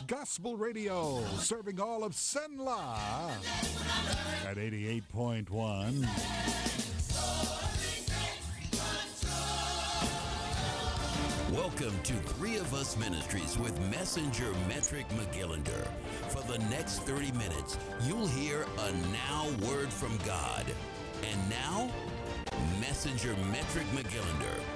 Gospel Radio, serving all of Cenla at 88.1. Welcome to Three of Us Ministries with Messenger Metric McGillinder. For the next 30 minutes, you'll hear a now word from God. And now, Messenger Metric McGillinder.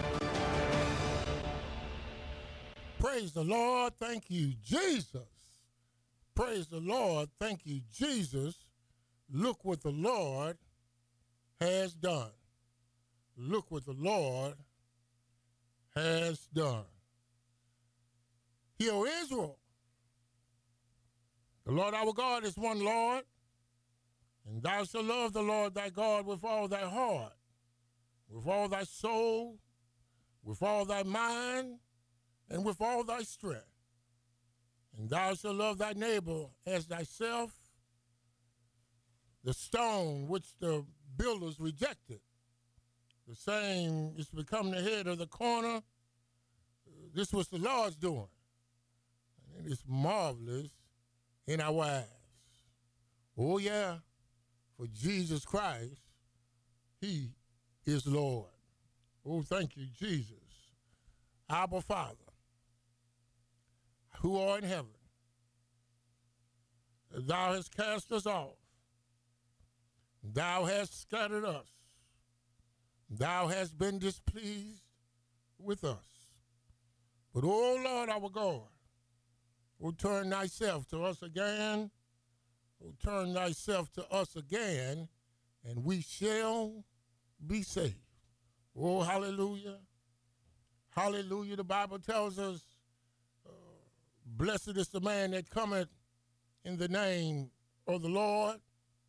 Praise the Lord. Thank you, Jesus. Praise the Lord. Thank you, Jesus. Look what the Lord has done. Look what the Lord has done. Hear, O Israel, the Lord our God is one Lord, and thou shalt love the Lord thy God with all thy heart, with all thy soul, with all thy mind, and with all thy strength. And thou shalt love thy neighbor as thyself. The stone which the builders rejected, the same is become the head of the corner. This was the Lord's doing, and it is marvelous in our eyes. Oh yeah, for Jesus Christ, he is Lord. Oh, thank you, Jesus. Abba Father, who art in heaven, thou hast cast us off. Thou hast scattered us. Thou hast been displeased with us. But, O Lord our God, O turn thyself to us again. O turn thyself to us again, and we shall be saved. Oh, hallelujah. Hallelujah. The Bible tells us, blessed is the man that cometh in the name of the Lord.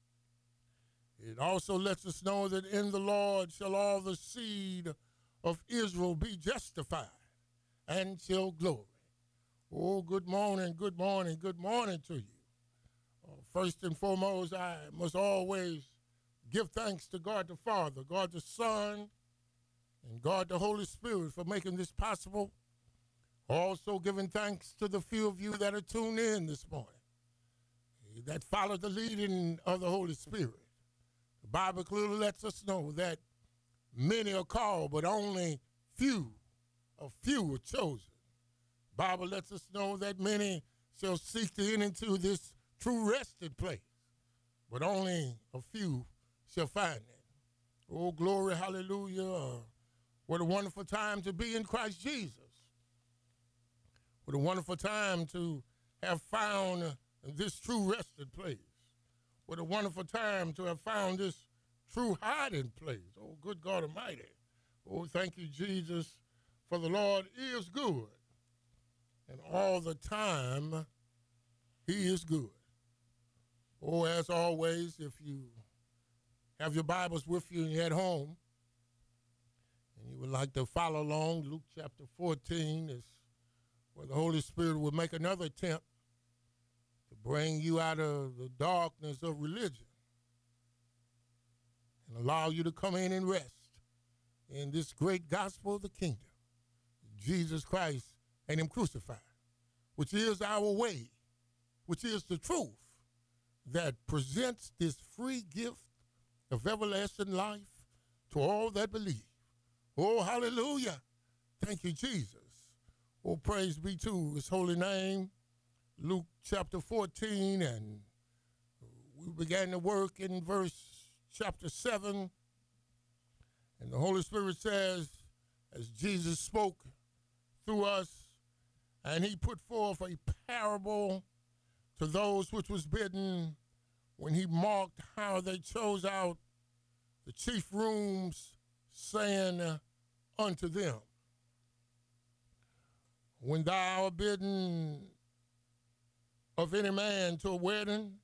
It also lets us know that in the Lord shall all the seed of Israel be justified and shall glory. Oh, good morning, good morning, good morning to you. First and foremost, I must always give thanks to God the Father, God the Son, and God the Holy Spirit for making this possible. Also giving thanks to the few of you that are tuned in this morning, that follow the leading of the Holy Spirit. The Bible clearly lets us know that many are called, but only few are chosen. The Bible lets us know that many shall seek to enter into this true resting place, but only a few shall find it. Oh, glory, hallelujah. What a wonderful time to be in Christ Jesus. What a wonderful time to have found this true resting place. What a wonderful time to have found this true hiding place. Oh, good God Almighty. Oh, thank you, Jesus, for the Lord is good. And all the time, he is good. Oh, as always, if you have your Bibles with you and you're at home, and you would like to follow along, Luke chapter 14 is where the Holy Spirit will make another attempt to bring you out of the darkness of religion and allow you to come in and rest in this great gospel of the kingdom, Jesus Christ and him crucified, which is our way, which is the truth that presents this free gift of everlasting life to all that believe. Oh, hallelujah. Thank you, Jesus. Oh, praise be to his holy name. Luke chapter 14, and we began to work in verse chapter 7. And the Holy Spirit says, as Jesus spoke through us, and he put forth a parable to those which was bidden when he marked how they chose out the chief rooms, saying unto them, when thou art bidden of any man to a wedding,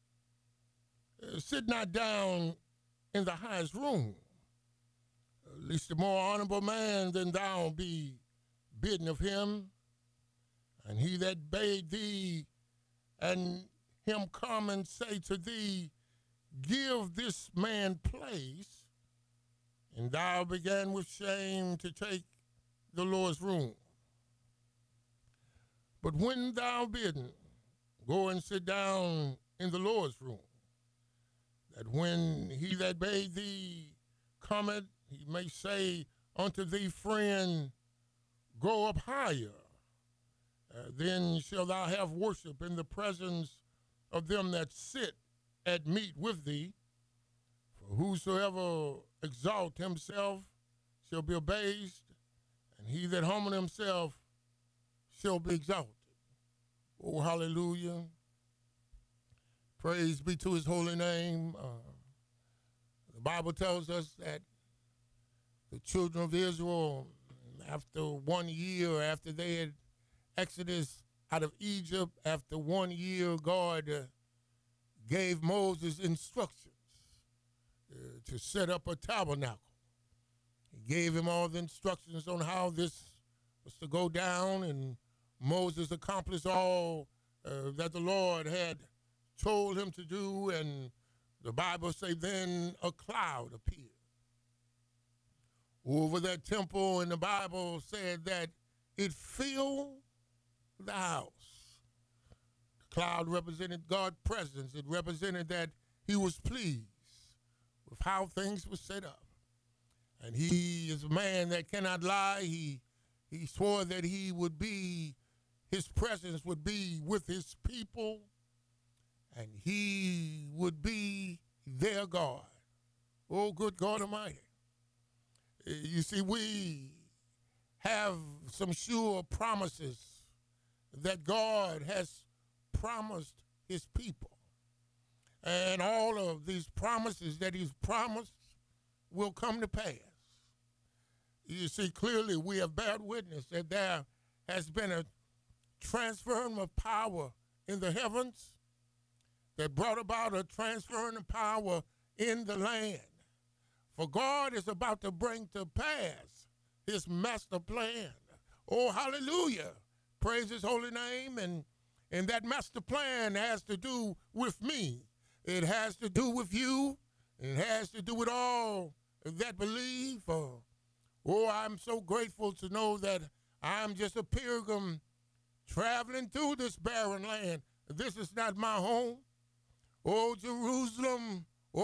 sit not down in the highest room, lest a more honorable man than thou be bidden of him. And he that bade thee and him come and say to thee, give this man place, and thou began with shame to take the Lord's room. But when thou bidden, go and sit down in the Lord's room, that when he that bade thee cometh, he may say unto thee, friend, go up higher. Then shalt thou have worship in the presence of them that sit at meat with thee. For whosoever exalt himself shall be abased, and he that humble himself shall be exalted. Oh, hallelujah. Praise be to his holy name. The Bible tells us that the children of Israel, after 1 year, after they had Exodus out of Egypt, after 1 year, God gave Moses instructions to set up a tabernacle. He gave him all the instructions on how this was to go down, and Moses accomplished all that the Lord had told him to do, and the Bible says then a cloud appeared over that temple, and the Bible said that it filled the house. The cloud represented God's presence. It represented that he was pleased with how things were set up. And he is a man that cannot lie. He swore that he would be, his presence would be with his people, and he would be their God. Oh, good God Almighty. You see, we have some sure promises that God has promised his people. And all of these promises that he's promised will come to pass. You see, clearly we have bear witness that there has been a transferring of power in the heavens that brought about a transferring of power in the land. For God is about to bring to pass his master plan. Oh, hallelujah. Praise his holy name. And that master plan has to do with me. It has to do with you. It has to do with all that believe. Oh, I'm so grateful to know that I'm just a pilgrim traveling through this barren land. This is not my home. Oh, Jerusalem,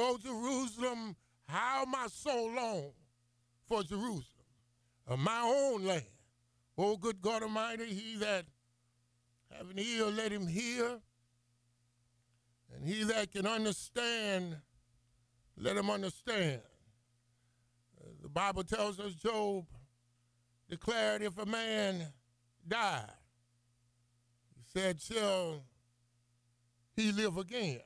how my soul long for Jerusalem, my own land. Oh, good God Almighty, he that have an ear, let him hear. And he that can understand, let him understand. The Bible tells us Job declared if a man die, he said, shall he live again?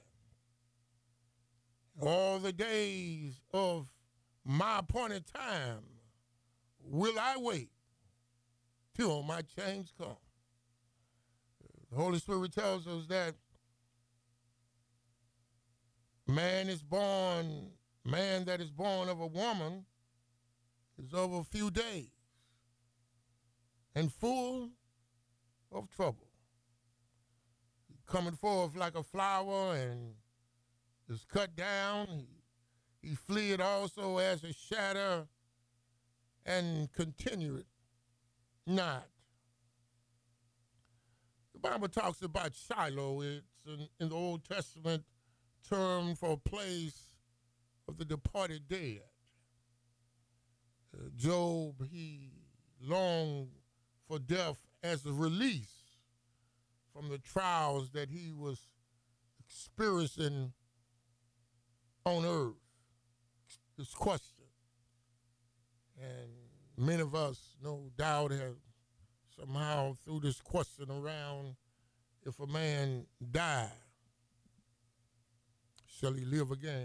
All the days of my appointed time will I wait till my change come. The Holy Spirit tells us that man that is born of a woman is of a few days and full of trouble. Coming forth like a flower and is cut down. He fleeth also as a shadow and continueth not. The Bible talks about Shiloh. It's in the Old Testament term for a place of the departed dead. Job, he longed for death as a release from the trials that he was experiencing on earth. This question. And many of us, no doubt, have somehow threw this question around: if a man die, shall he live again?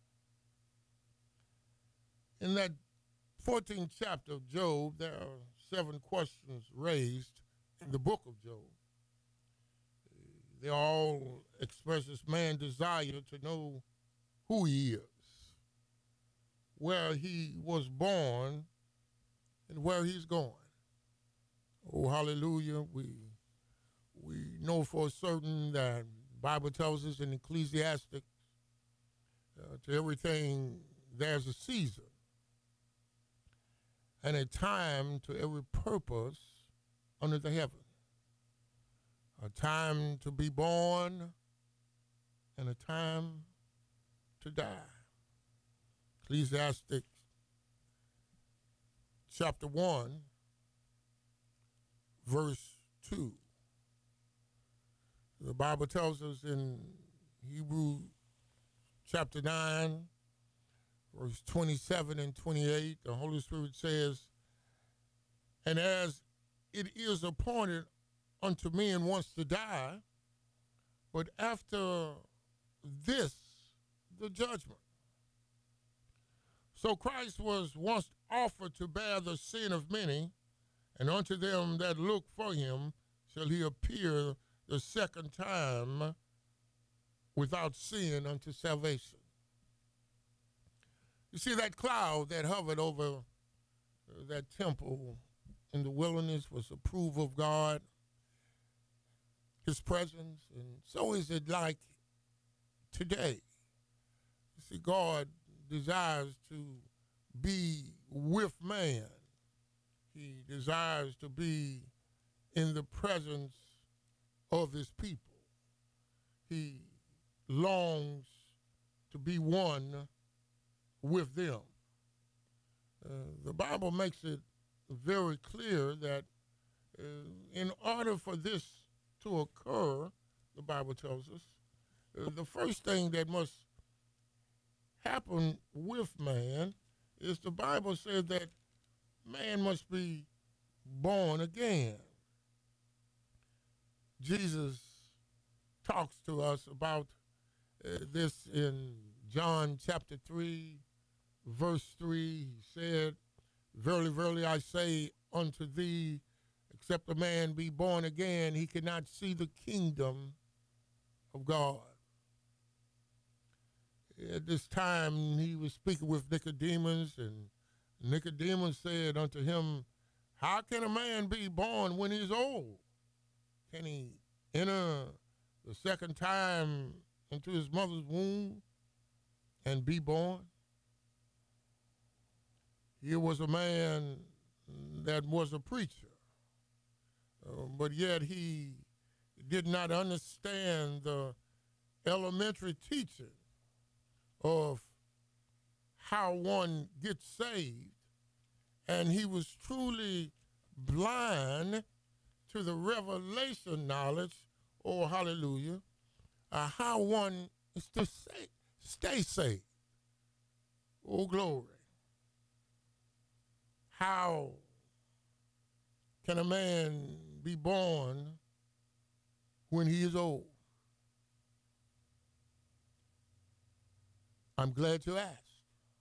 In that 14th chapter of Job, there are 7 questions raised in the book of Job. They all express this man's desire to know who he is, where he was born, and where he's going. Oh, hallelujah. We know for certain that the Bible tells us in Ecclesiastes, to everything there's a season and a time to every purpose under the heaven. a time to be born and a time to die. Ecclesiastes chapter 1, verse 2. The Bible tells us in Hebrews chapter 9, verse 27 and 28, the Holy Spirit says, "And as it is appointed unto men once to die, but after this, the judgment. So Christ was once offered to bear the sin of many, and unto them that look for him shall he appear the second time without sin unto salvation." You see, that cloud that hovered over that temple in the wilderness was approval of God, his presence, and so is it like today. You see, God desires to be with man. He desires to be in the presence of his people. He longs to be one with them. The Bible makes it very clear that in order for this to occur, the Bible tells us, the first thing that must happen with man is the Bible says that man must be born again. Jesus talks to us about this in John chapter 3, verse 3. He said, "Verily, verily, I say unto thee, except a man be born again, he cannot see the kingdom of God." At this time, he was speaking with Nicodemus, and Nicodemus said unto him, "How can a man be born when he's old? Can he enter the second time into his mother's womb and be born?" Here was a man that was a preacher, but yet he did not understand the elementary teaching of how one gets saved, and he was truly blind to the revelation knowledge, oh hallelujah, how one is to stay saved. Oh glory. How can a man be born when he is old? I'm glad you asked.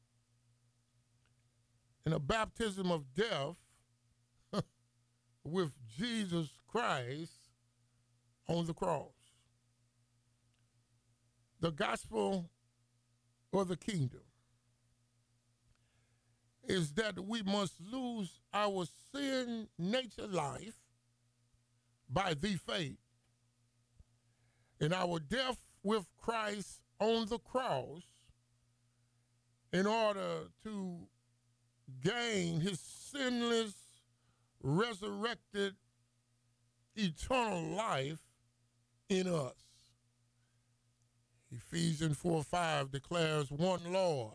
In a baptism of death with Jesus Christ on the cross, the gospel or the kingdom is that we must lose our sin nature life by the faith, in our death with Christ on the cross, in order to gain his sinless, resurrected, eternal life in us. Ephesians 4:5 declares one Lord,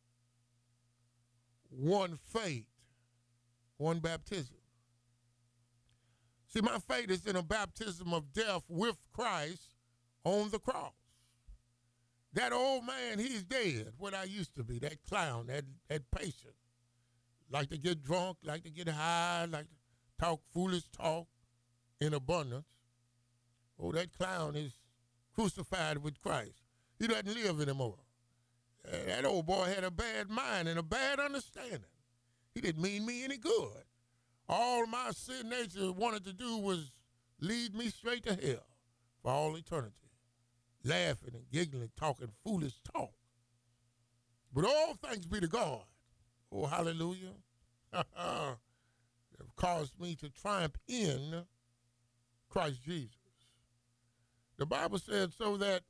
one faith, one baptism. See, my faith is in a baptism of death with Christ on the cross. That old man, he's dead, what I used to be, that clown, that patient. Like to get drunk, like to get high, like to talk foolish talk in abundance. Oh, that clown is crucified with Christ. He doesn't live anymore. That old boy had a bad mind and a bad understanding. He didn't mean me any good. All my sin nature wanted to do was lead me straight to hell for all eternity. Laughing and giggling, talking foolish talk. But all thanks be to God. Oh, hallelujah. Have caused me to triumph in Christ Jesus. The Bible said so that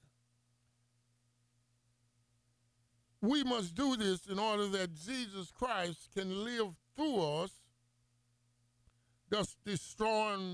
we must do this in order that Jesus Christ can live through us, thus destroying